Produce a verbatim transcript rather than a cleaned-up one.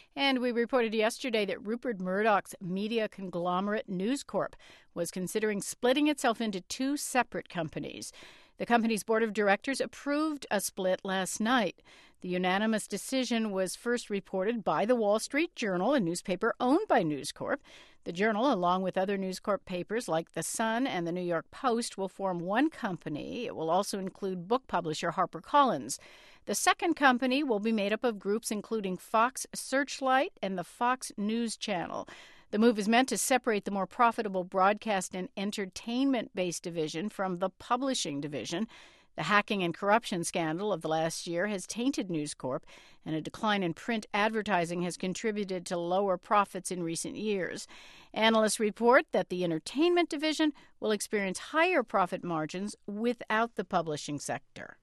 And we reported yesterday that Rupert Murdoch's media conglomerate News Corp was considering splitting itself into two separate companies. The company's board of directors approved a split last night. The unanimous decision was first reported by the Wall Street Journal, a newspaper owned by News Corp. The Journal, along with other News Corp papers like The Sun and the New York Post, will form one company. It will also include book publisher HarperCollins. The second company will be made up of groups including Fox Searchlight and the Fox News Channel. The move is meant to separate the more profitable broadcast and entertainment-based division from the publishing division. The hacking and corruption scandal of the last year has tainted News Corp, and a decline in print advertising has contributed to lower profits in recent years. Analysts report that the entertainment division will experience higher profit margins without the publishing sector.